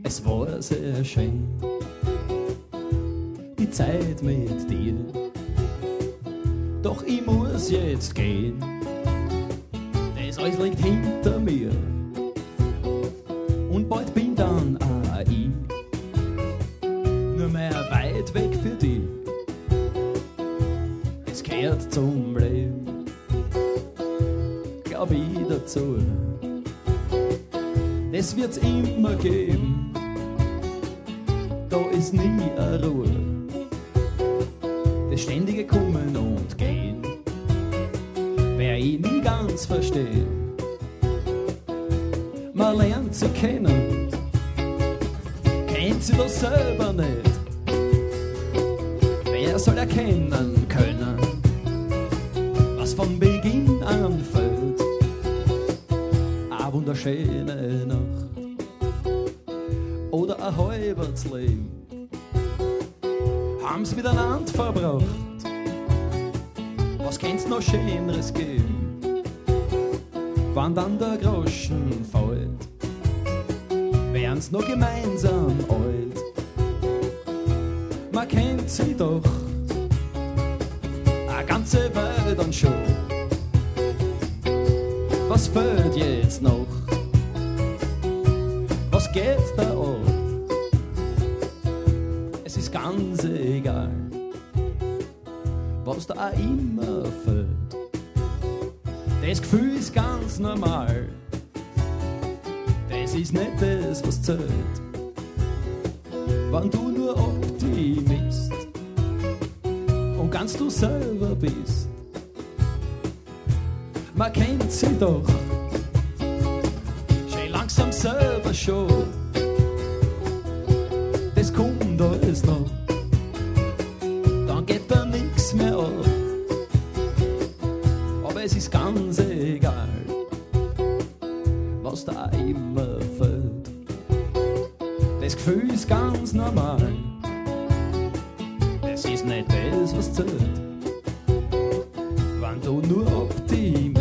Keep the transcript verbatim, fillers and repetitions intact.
Es war sehr schön, die Zeit mit dir. Doch ich muss jetzt gehen, das alles liegt hinter mir. Und bald bin dann auch ich nur mehr weit weg für dich. Es gehört zum Leben, glaub ich dazu. Das wird's immer geben, da ist nie eine Ruhe. Das ständige Kommen und Gehen, wer ich nie ganz verstehe. Man lernt sie kennen, kennt sie doch selber nicht. Wer soll erkennen können, was von Beginn an fällt? Eine wunderschöne Nacht oder ein halbes Leben haben's miteinander verbracht. Was kann's noch Schöneres geben, wann dann der Groschen fällt? Werden's noch gemeinsam alt? Man kennt sie doch eine ganze Welt an schon. Was fehlt jetzt noch? Was geht da ab? Es ist ganz egal, was da auch immer fehlt. Das Gefühl ist ganz normal, das ist nicht das, was zählt. Wenn du nur Optimist und ganz du selber bist. Man kennt sie doch schön langsam selber schon. Das kommt alles noch, dann geht da nix mehr ab. Aber es ist ganz egal, was da immer fällt. Das Gefühl ist ganz normal, das ist nicht das, was zählt. Wenn du nur Optimist